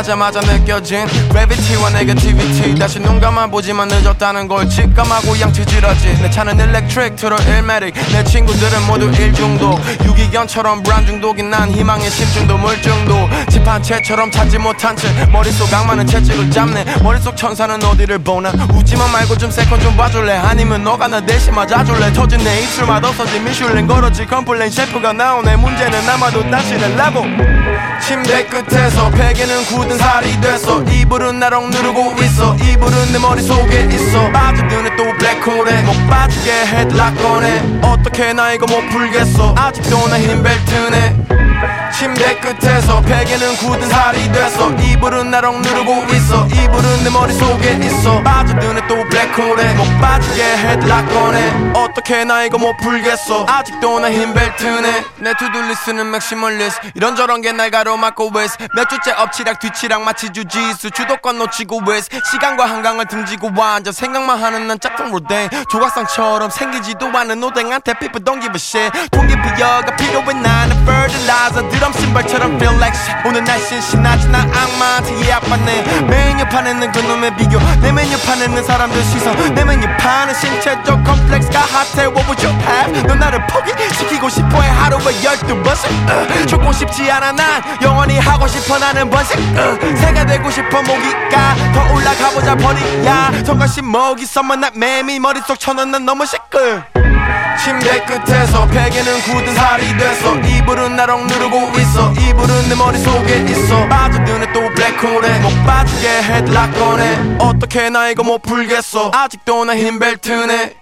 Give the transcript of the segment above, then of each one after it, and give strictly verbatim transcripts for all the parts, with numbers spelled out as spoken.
하자마자 느껴진 Gravity와 Negativity 다시 눈 감아보지만 늦었다는 걸 직감하고 양치질하지 내 차는 Electric 트로 일메릭 내 친구들은 모두 일중독 유기견처럼 불안중독인 난 희망의 심중도 물중도 집 한 채처럼 찾지 못한 채 머릿속 악마는 채찍을 잡네 머릿속 천사는 어디를 보나 웃지만 말고 좀 세컨 좀 봐줄래 아니면 너가 나 대신 맞아줄래 터진 내 입술 맛없어지 미슐랭 걸었지 컴플레인 셰프가 나오네 문제는 아마도 당신의 레벨 침대 끝에서 베개는 굳은 살이 됐어 이불은 날 억누르고 있어 이불은 내 머릿속에 있어 빠져드네 또 블랙홀에 못 빠지게 헤드락 꺼내 어떻게 나 이거 못 풀겠어 아직도 나 흰 벨트네 침대 끝에서 베개는 굳은 살이 됐어 이불은 날 억누르고 있어 이불은 내 머릿속에 있어 빠져드네 또 블랙홀에 못 빠지게 헤드락 꺼내 어떻게 나 이거 못 풀겠어 아직도 나 흰 벨트네 내 투두리스트는 맥시멀리스트 이런저런 게 날 가로막고 있어 몇 주째 엎치락 뒤치락 마치 주지수 주도권 놓치고 있어 시간과 한강을 등지고 완전 생각만 하는 난 짝퉁 로댕 조각상처럼 생기지도 않은 오뎅한테 people don't give a shit 동기부여가 필요해 나는 fertilizer 드럼 신발처럼 feel like shit 오늘 날씨는 신나지 난 악마한테 예약받네 메뉴판에는 그놈의 비교 내 메뉴판에는 사람들 시선 내 메뉴판은 신체적 컴플렉스가 핫해 What would you have 넌 나를 포기시키고 싶어해 하루에 열두 번씩 uh, 죽고 싶지 않아 난 영원히 하고 싶어 나는 번식 uh, 새가 되고 싶어 모기가 더 올라가보자 버리야 성가시 먹이 썸만 나 매미 머릿속 천원 난 너무 시끌 침대 끝에서 베개는 굳은 살이 됐어 이불은 날 억누르고 있어 이불은 내 머릿속에 있어 빠져드네 또 블랙홀에 못 빠지게 헤드락 꺼내 어떻게 나 이거 못 풀겠어 아직도 나 흰 벨트네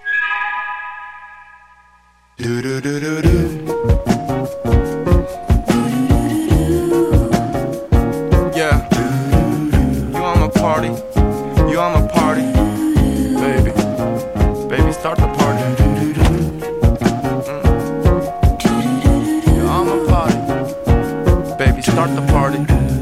두루루루루 Yeah You on my party You on my party Baby Baby start the party Start the party,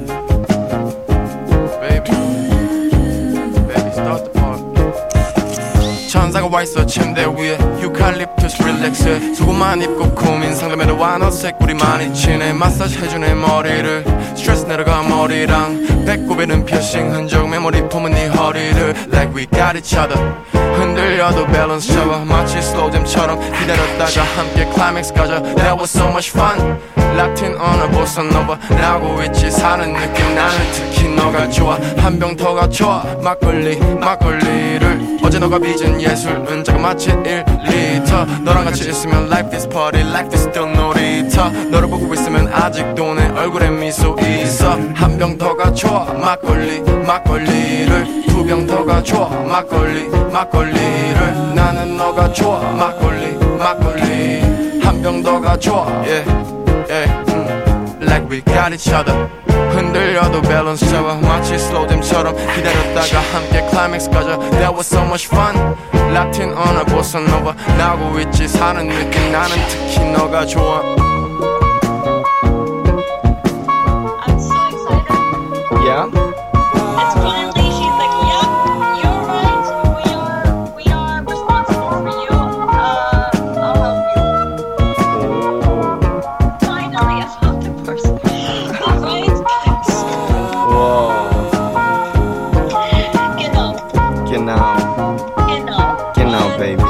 baby. Baby, start the party. 천사가 와있어 침대 위에 유칼립투스 릴렉스해 속옷만 입고 고민 상담해도 완어색 우리 많이 친해 마사지 해주네 머리를 스트레스 내려가 머리랑 배꼽에는 피어싱 흔적 메모리 품은 네 허리를 Like we got each other 흔들려도 밸런스 잡아 마치 slow jam처럼 기다렸다가 함께 클라이맥스 가자 That was so much fun 라틴 언어 보사노바 나오고 있지 사는 느낌 나는 특히 너가 좋아 한 병 더가 좋아 막걸리 막걸리를 어제 너가 빚은 예술은 자그마치 일 리터 너랑 같이 있으면 like this party like this still 놀이터 너를 보고 있으면 아직도 내 얼굴에 미소 있어 한 병 더가 좋아 막걸리 막걸리를 두 병 더가 좋아 막걸리 막걸리를 나는 너가 좋아 막걸리 막걸리 한 병 더가 좋아 yeah. Yeah, mm, like we got each other 흔들려도 밸런스 잡아 마치 slow jam처럼 기다렸다가 함께 클라이맥스 가자 That was so much fun 라틴 언어 보사노바 나오고 있지 사는 느낌 나는 특히 너가 좋아 I'm so excited Yeah? It's finally she's like yep you're right we are we are responsible for you uh, I'll help you Finally I found the person Alright guys Whoa Genau Genau Genau Genau baby